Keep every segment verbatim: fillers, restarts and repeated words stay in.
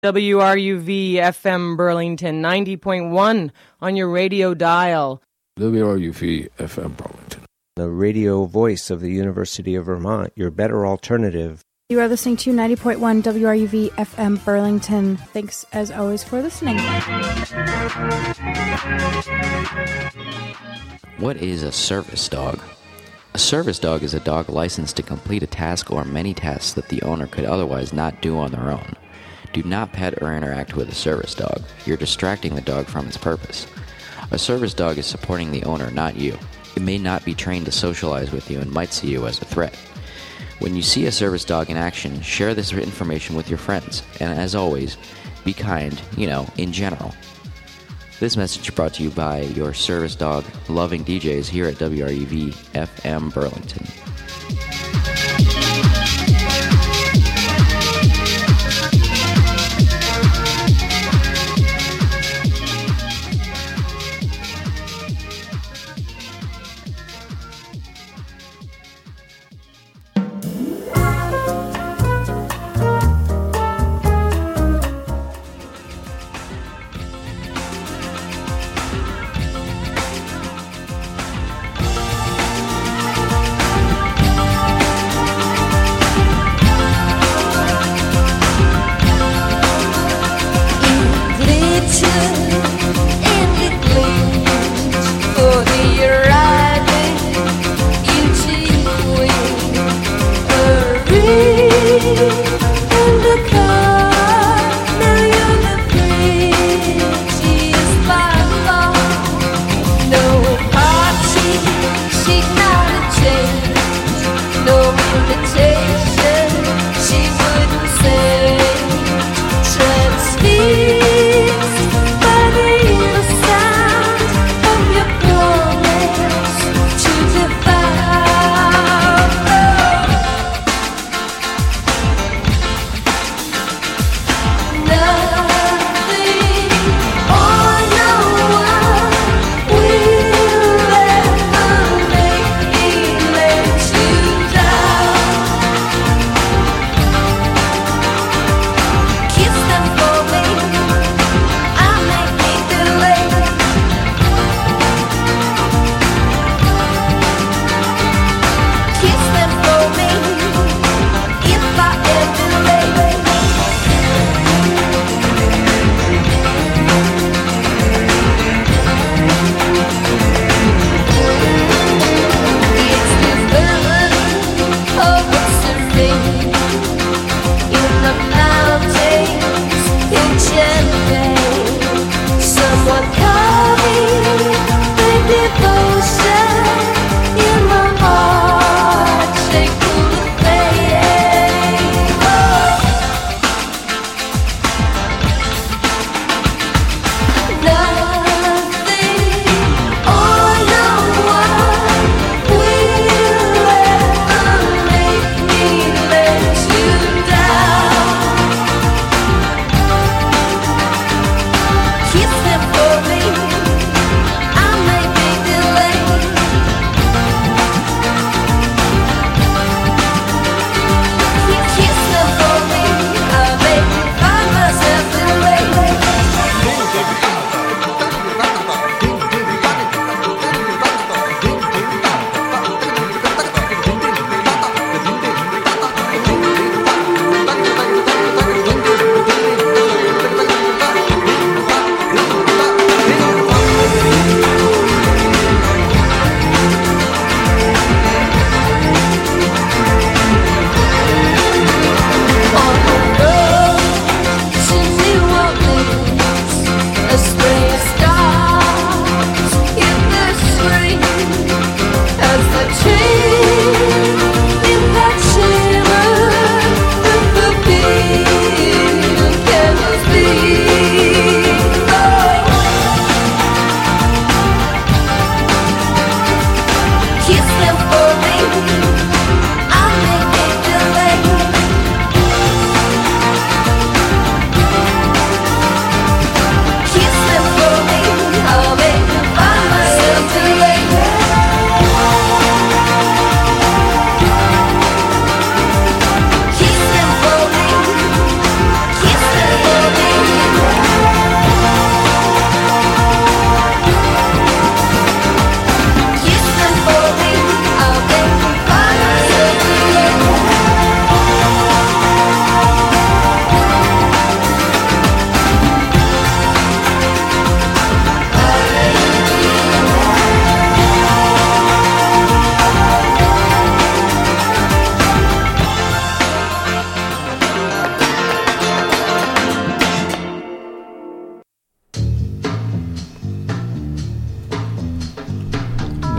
W R U V F M Burlington, ninety point one on your radio dial. W R U V F M Burlington. The radio voice of the University of Vermont, your better alternative. You are listening to ninety point one W R U V F M Burlington. Thanks, as always, for listening. What is a service dog? A service dog is a dog licensed to complete a task or many tasks that the owner could otherwise not do on their own. Do not pet or interact with a service dog. You're distracting the dog from its purpose. A service dog is supporting the owner, not you. It may not be trained to socialize with you and might see you as a threat. When you see a service dog in action, share this information with your friends. And as always, be kind, you know, in general. This message brought to you by your service dog loving D Js here at W R U V F M Burlington.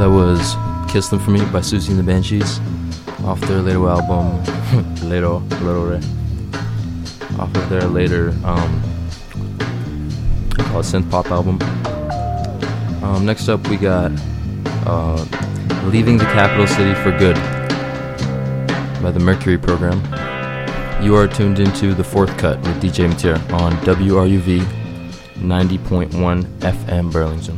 That was Kiss Them For Me by Susie and the Banshees off their later album, Later, Later, off of their later um, called synth pop album. Um, next up we got uh, Leaving the Capital City for Good by the Mercury Program. You are tuned into The Fourth Cut with D J Matier on W R U V ninety point one F M Burlington.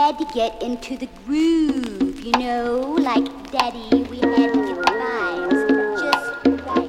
had to get into the groove, you know, like Daddy, we had to get the vibes just right.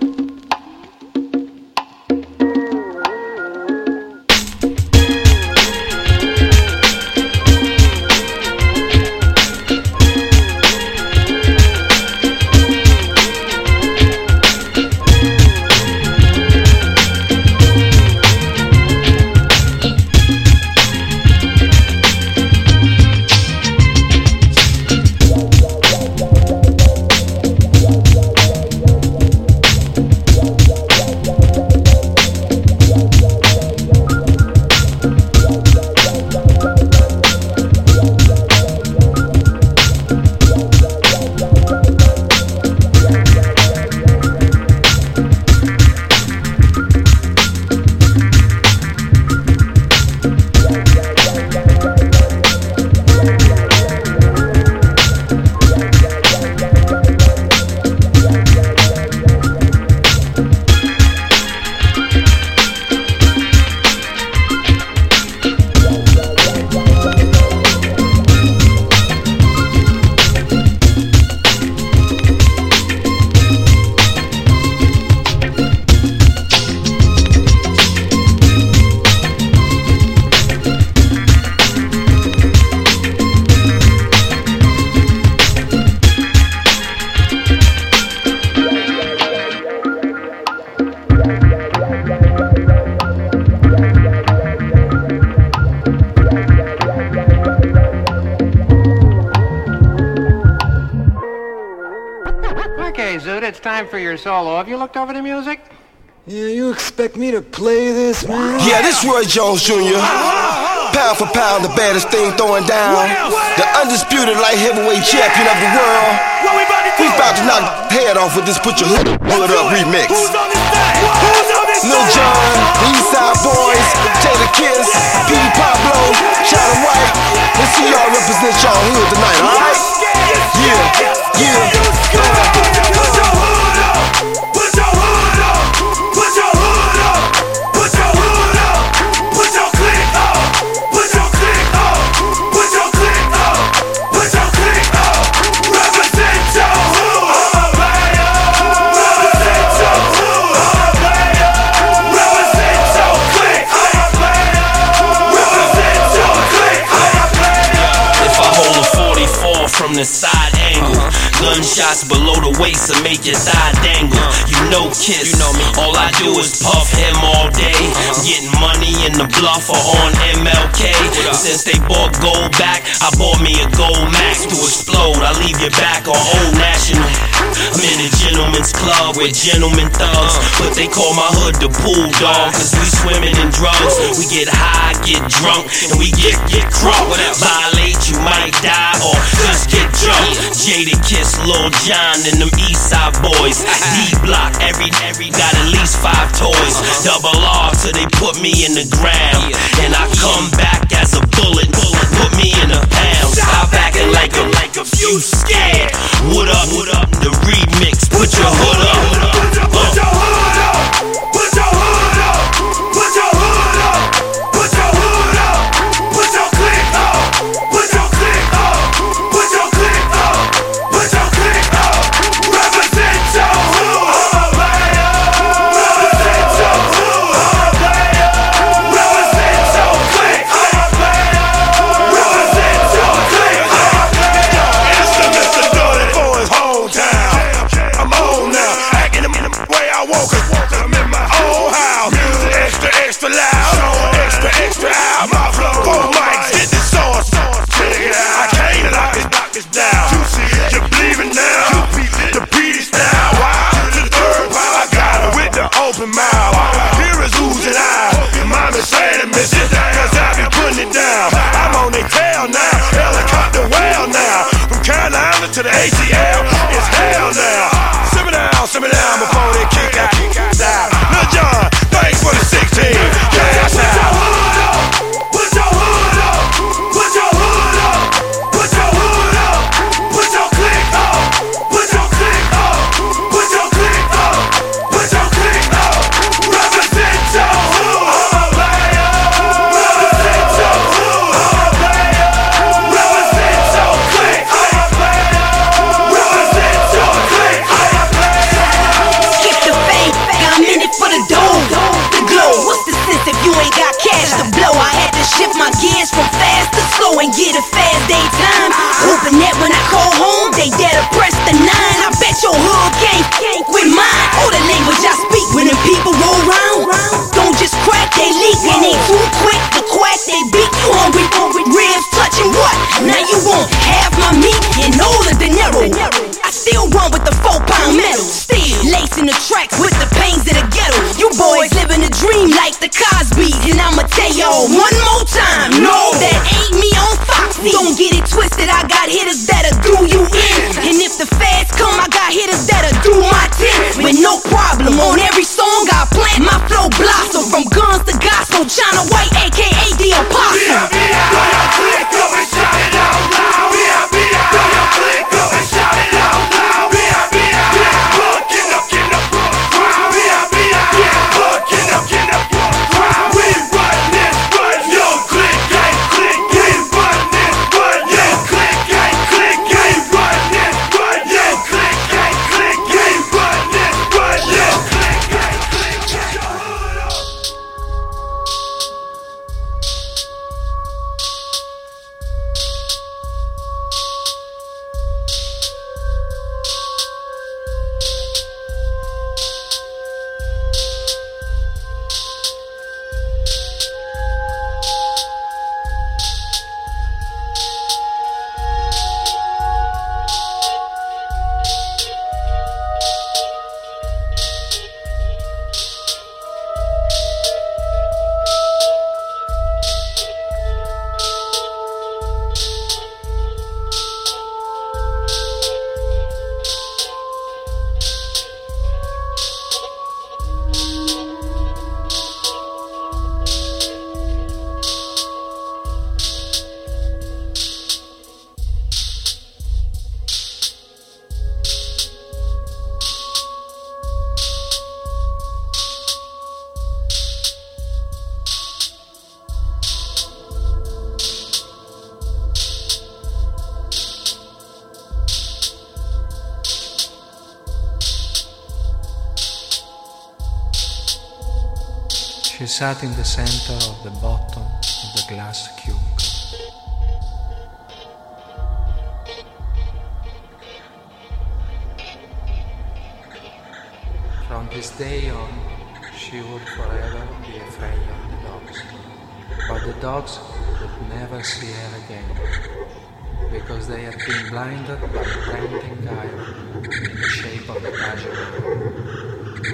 It's time for your solo. Have you looked over the music? Yeah, you expect me to play this, man? Yeah, this Roy Jones Junior Pound for pound, the baddest thing throwing down. The undisputed light heavyweight champion of the world. We about to knock the head off with this Put Your Hood Up remix. Lil Jon, the Eastside Boys, Jada Kiss, P D Pablo, China White. Let's see y'all represent y'all hood tonight, alright? Yeah, yeah. From the side angle, uh-huh. Gunshots below the waist to make your thigh dangle. Uh-huh. You know Kiss, you know me. All I do is puff him all day. Uh-huh. Getting money in the bluffer on M L K. Since they bought gold back, I bought me a gold Max to explode. I leave you back on Old National. I'm in a gentleman's club with gentlemen thugs, but they call my hood the pool dog, cause we swimming in drugs. We get high, get drunk, and we get, get crunk. Violate, you might die, or just get jumped. Jada Kiss, Lil Jon, and them Eastside Boys. D-Block, every, every got at least five toys. Double R till they put me in the ground, and I come back as a bullet. Put me in a pound. Stop acting like a, like a few scared. What up, what up, the remix. Put your hood up. Put your hood up. Put your hood up. Put your hood up. Put your hood up. Put your click up. Put your click up. Put your click up. Put your click up. Represent your hood. Represent your hood. Represent your click. Represent your click. It's the Mister Dirty for his hometown. I'm on now, acting the way I walk, cause I'm in my own house. Music extra, extra loud, extra, extra out. My flow, four mics, get the sauce. Check it out, I came to knock this, knock this down. You believe it now, the beat is now. To the third pile, I got her with the open mouth. Here is oozing out, mama saying to miss it, cause I be putting it down. I'm on their tail now, helicopter well now. From Carolina to the A T L, it's hell now. Simmer down, simmer down before they kick out, kick out down. Lil Jon, thanks for the sixteen. Cash out. Put your hood up. Put your hood up. Put your hood up. Put your click up. Put your click up. Put your click up. Put your click up. Represent your hood. Represent your hood. Represent She sat in the center of the bottom of the glass cubicle. From this day on, she would forever be afraid of the dogs. But the dogs would never see her again, because they had been blinded by a tempting iron in the shape of a Taj Mahal.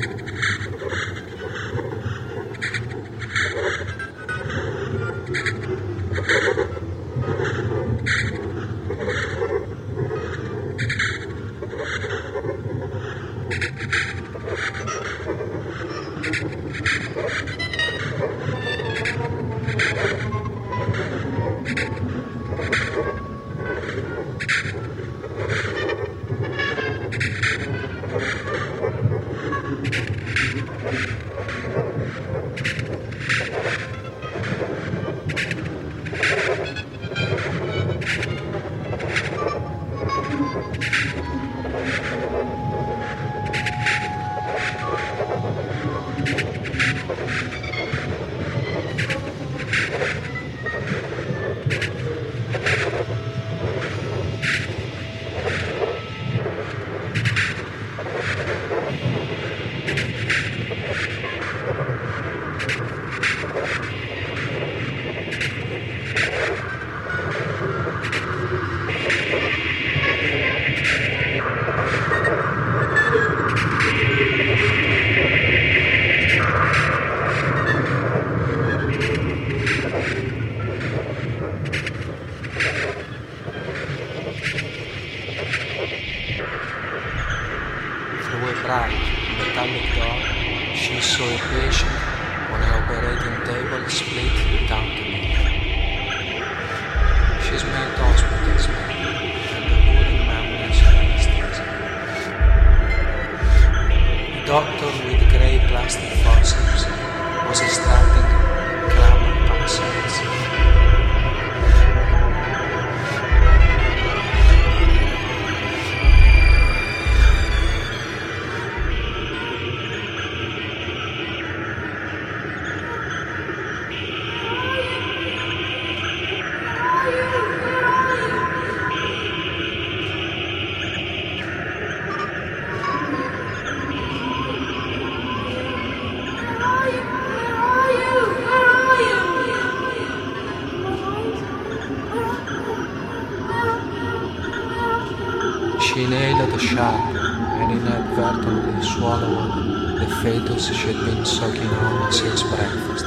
She inhaled the shark and inadvertently swallowed the fetus she'd been sucking on since breakfast.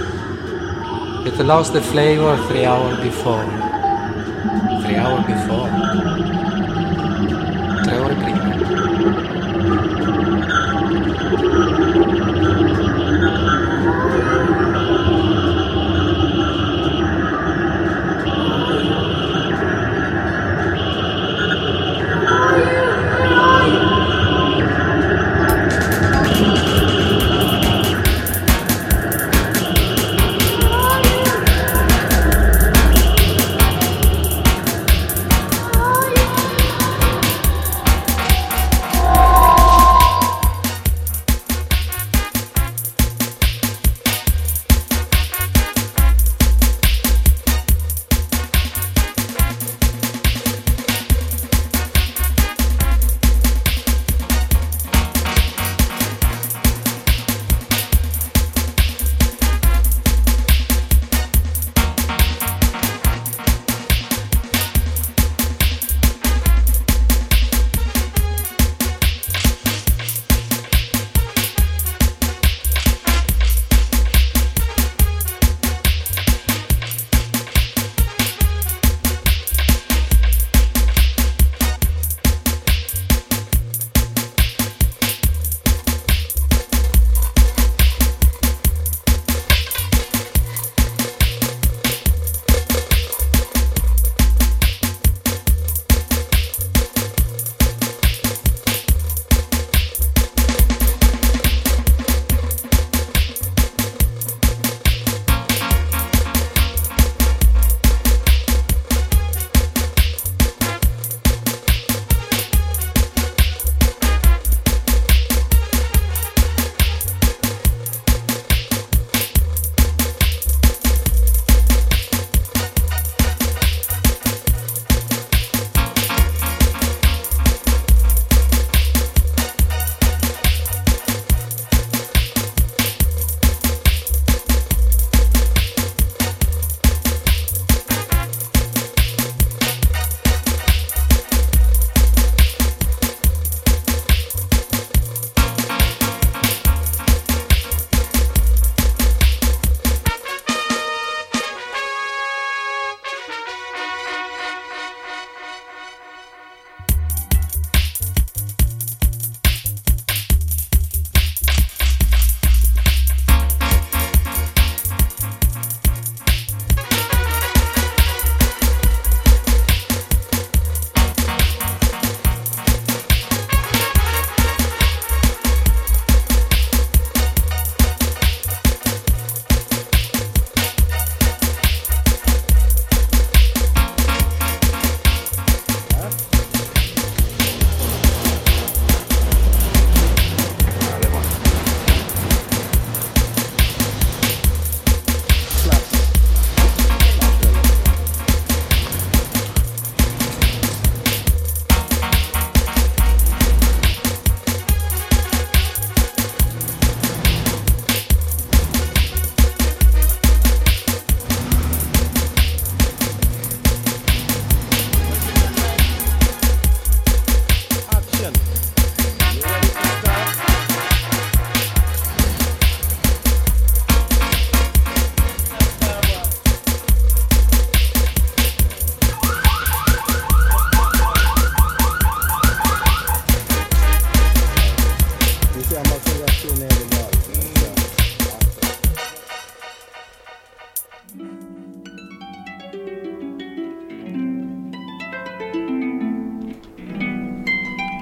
It lost the flavor three hours before. Three hours before? Tre ore prima. Oh, yeah.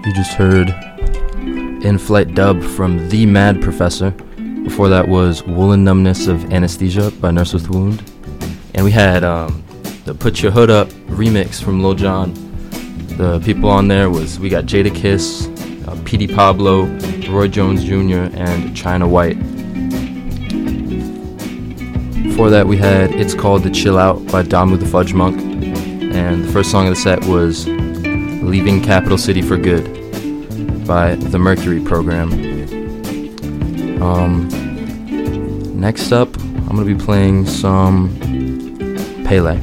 You just heard In-Flight Dub from The Mad Professor. Before that was Woolen Numbness of Anesthesia by Nurse with Wound. And we had um, the Put Your Hood Up remix from Lil Jon. The people on there was, we got Jadakiss, uh, P D Pablo, Roy Jones Junior, and China White. Before that we had It's Called to Chill Out by Damu the Fudge Monk. And the first song of the set was Leaving Capital City for Good by the Mercury Program. Um, next up, I'm going to be playing some Pele.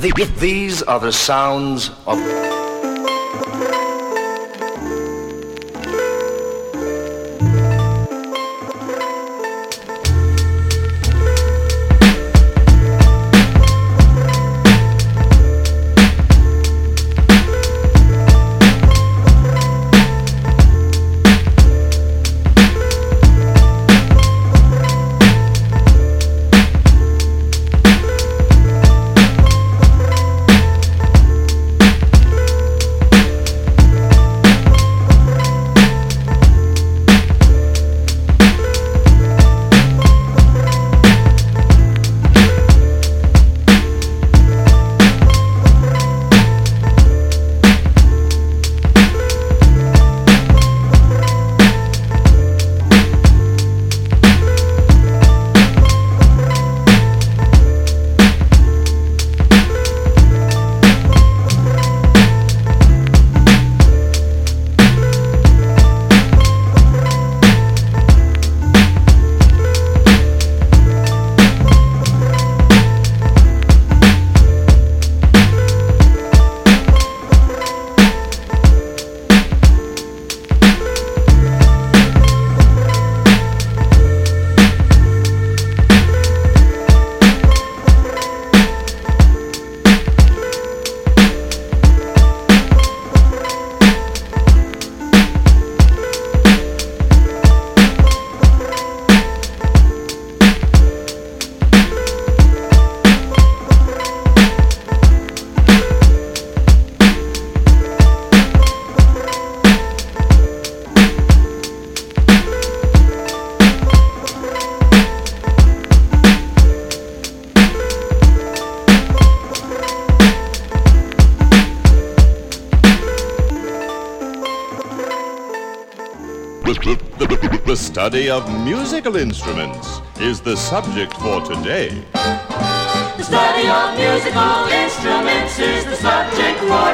These are the sounds of... The study of musical instruments is the subject for today. The study of musical instruments is the subject for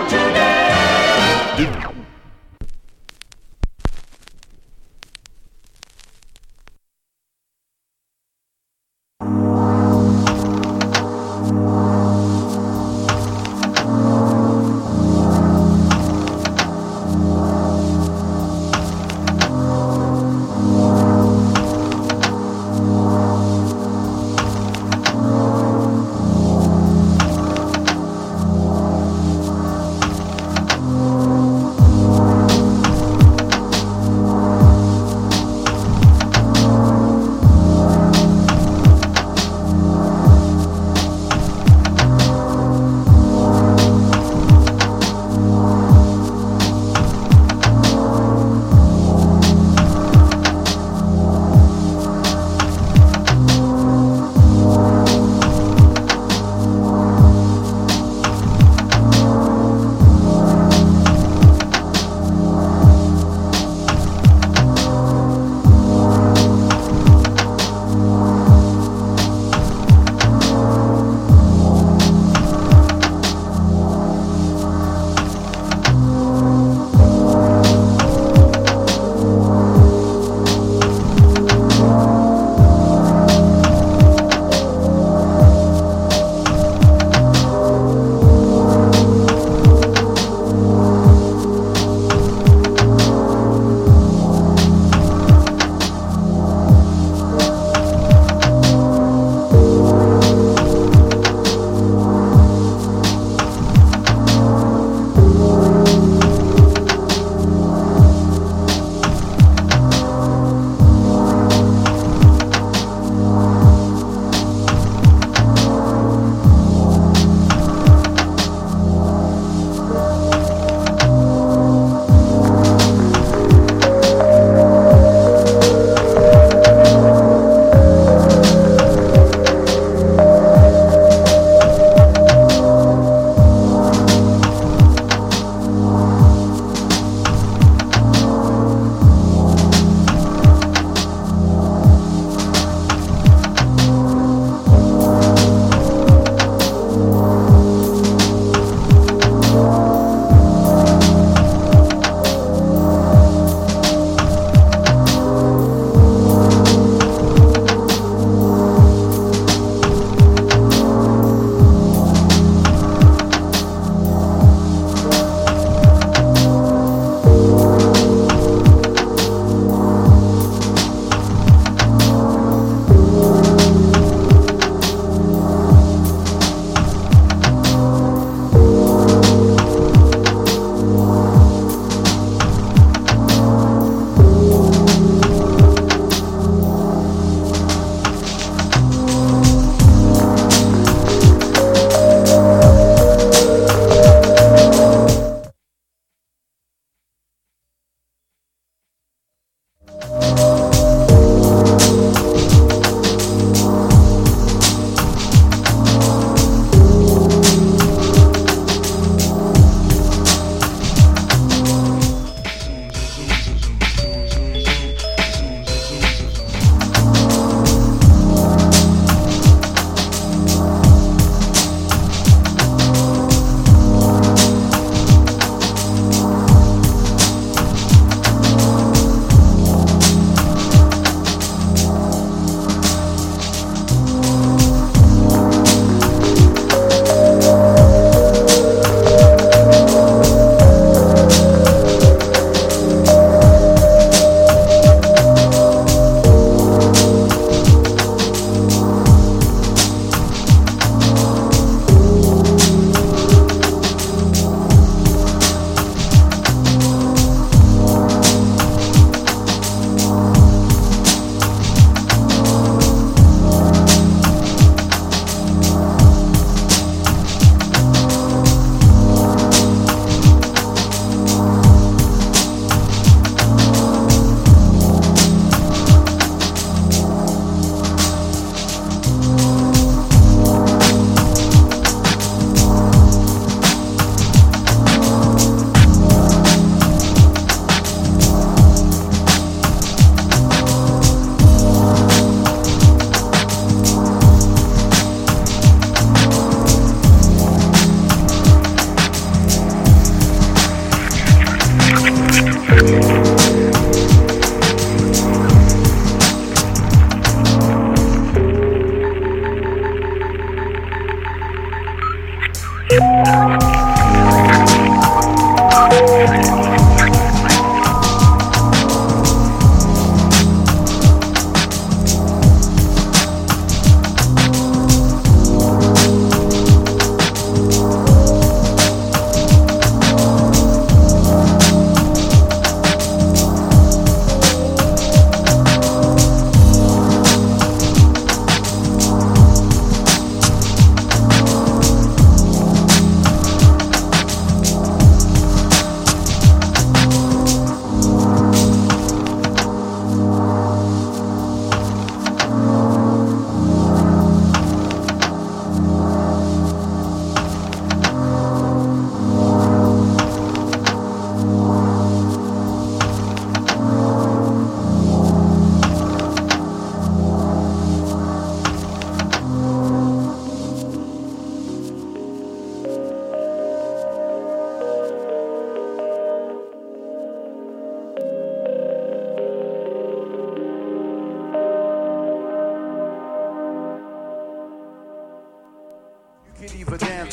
today.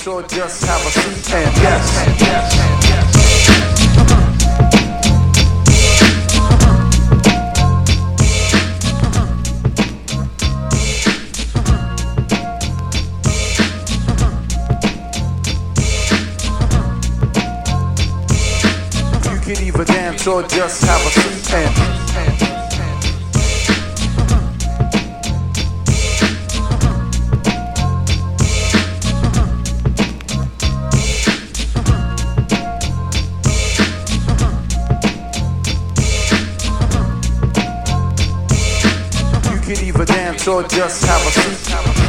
dance or just have a seat and yes, and yes, and you can either dance or just have a seat and or just have a seat.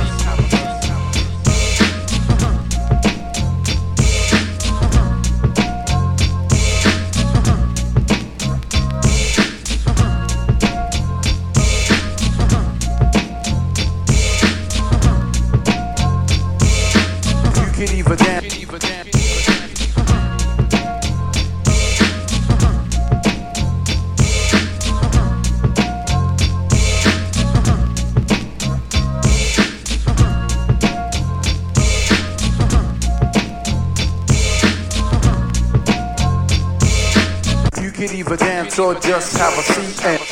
You can either dance. Either dance or just have a seat and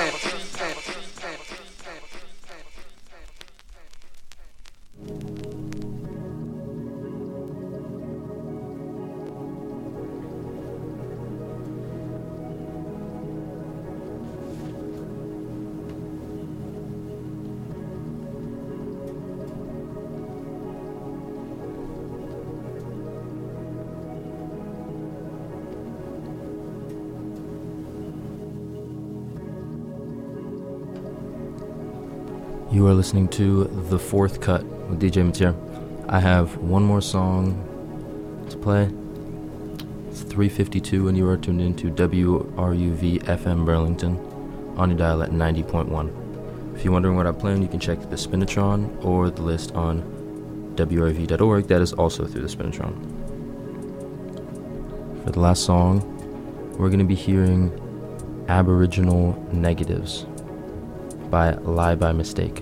You are listening to The Fourth Cut with D J Matier. I have one more song to play. It's three fifty-two and you are tuned into W R U V F M Burlington on your dial at ninety point one. If you're wondering what I'm playing, you can check the Spinatron or the list on W R U V dot org. That is also through the Spinatron. For the last song, we're going to be hearing Aboriginal Negatives by Lie by Mistake.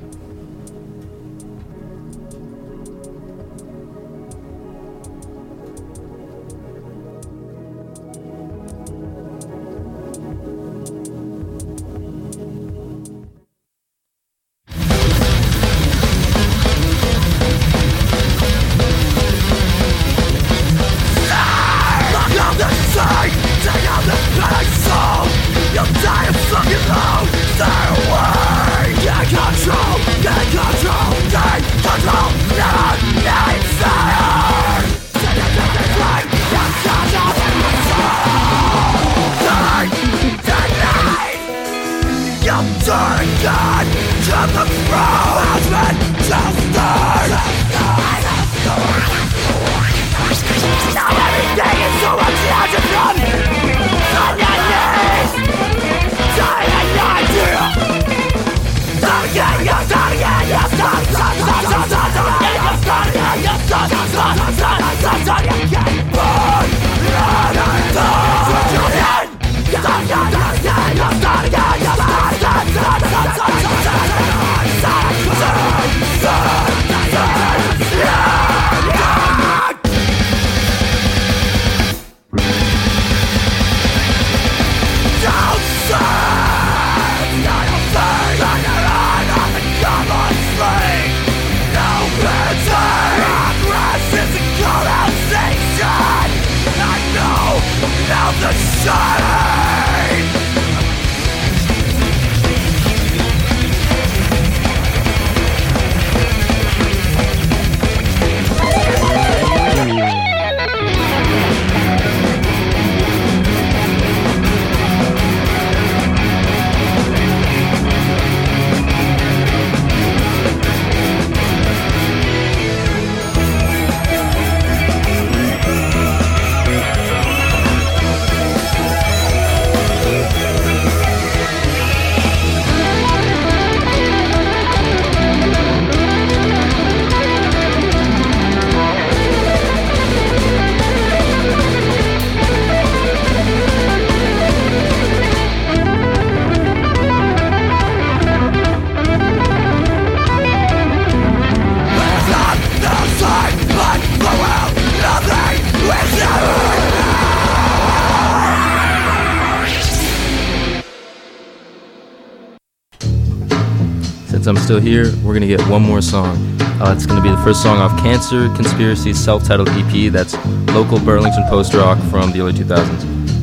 since I'm still here, we're gonna get one more song. Uh, it's gonna be the first song off Cancer Conspiracy's self-titled E P. That's local Burlington post rock from the early two thousands.